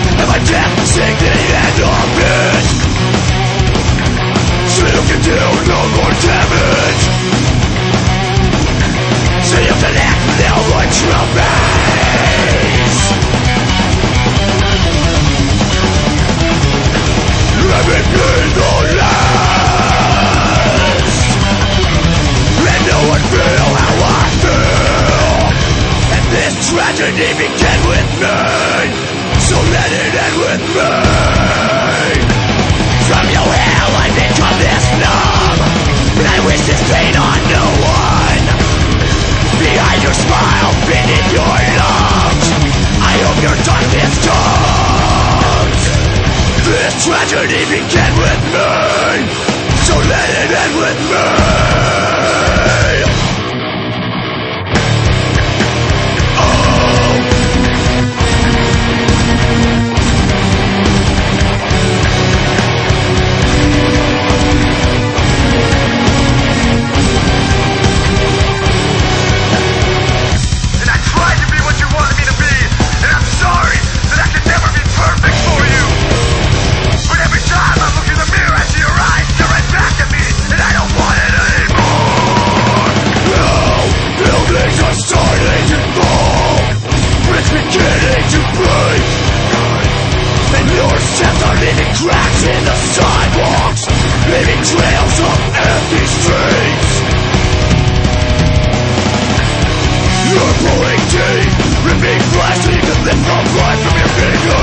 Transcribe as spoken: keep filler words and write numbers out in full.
and my death will sing the end of it. So you can do no more damage. So you can act now like trophies. Let me be the last, and no one feel how I feel. And this tragedy began with me, so let it end with me. From your hell I become this numb, and I wish this pain on no one. Behind your smile, beneath your lungs, I hope your darkness comes. This tragedy began with me, so let it end with me. Cracks in the sidewalks, leaving trails of empty streets. You're pulling teeth, ripping flesh so you can lift the blood from your fingers.